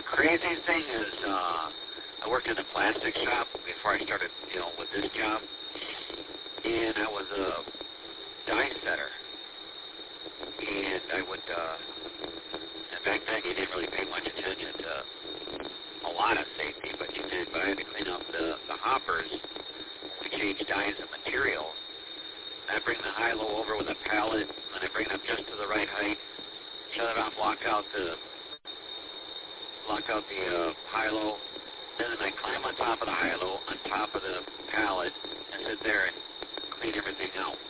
craziest thing is I worked in a plastic shop before I started, with this job, and I was a die setter. And I would, and back then you didn't really pay much attention to a lot of safety, but you did. But I had to clean up the hoppers to change dyes and materials. I bring the high-low over with a pallet, and I bring it up just to the right height, shut it off, lock out the high-low. Then I climb on top of the high-low, on top of the pallet, and sit there and clean everything out.